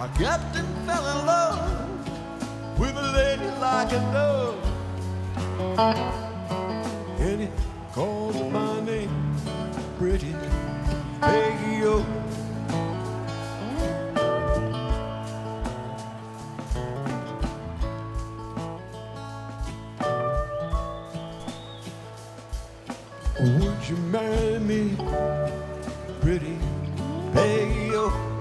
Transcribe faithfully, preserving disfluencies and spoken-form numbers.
My captain fell in love with a lady like a dove, and he called my name, Pretty Peggy-O. Would you marry me, Pretty Peggy-O?